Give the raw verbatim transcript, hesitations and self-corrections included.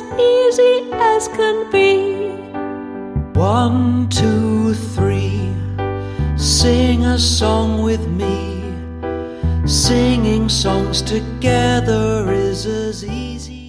easy as can be. One, two, three, sing a song with me. Singing songs together is as easy